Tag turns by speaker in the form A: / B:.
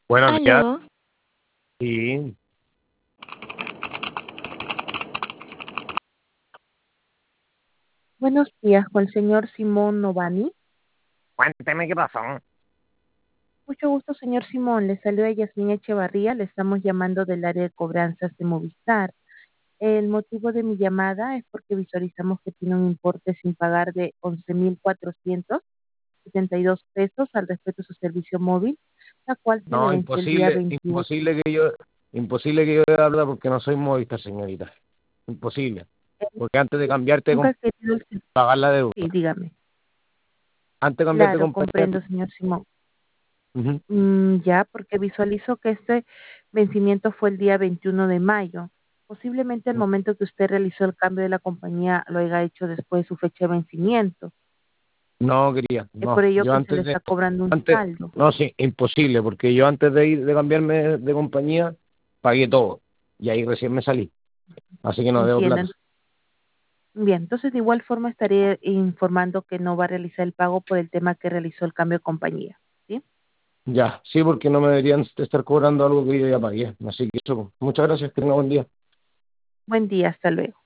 A: Buenos días.
B: Aló,
A: Sí,
C: Buenos días, con el señor Simón Novani.
A: cuénteme qué pasó.
C: Mucho gusto, señor Simón. Le saluda Yasmín Echevarría. Le estamos llamando del área de cobranzas de Movistar. El motivo de mi llamada es porque visualizamos que tiene un importe sin pagar de 11,472 pesos al respecto de su servicio móvil, la cual se le
A: No,
C: vence el día
A: imposible,
C: 21.
A: imposible que yo hablar porque no soy modista, señorita. Imposible. Porque antes de cambiarte de
C: Nunca he
A: compañía,
C: querido
A: pagar la deuda.
C: Sí, dígame.
A: Antes de cambiarte de
C: Claro,
A: compañía,
C: comprendo, señor Simón.
A: ujú.
C: Ya, porque visualizo que este vencimiento fue el día 21 de mayo. Posiblemente el momento que usted realizó el cambio de la compañía lo haya hecho después de su fecha de vencimiento.
A: No quería,
C: Es por
A: no.
C: ello
A: Yo
C: que se le
A: antes de,
C: está cobrando un
A: antes,
C: saldo.
A: no, sí, imposible, porque yo antes de ir, de cambiarme de compañía, pagué todo. Y ahí recién me salí. Así que no debo plata.
C: Entienden. Bien, entonces de igual forma estaré informando que no va a realizar el pago por el tema que realizó el cambio de compañía. ¿Sí?
A: Ya, sí, porque no me deberían estar cobrando algo que yo ya pagué. Así que eso, muchas gracias, que tenga buen día.
C: Buen día, hasta luego.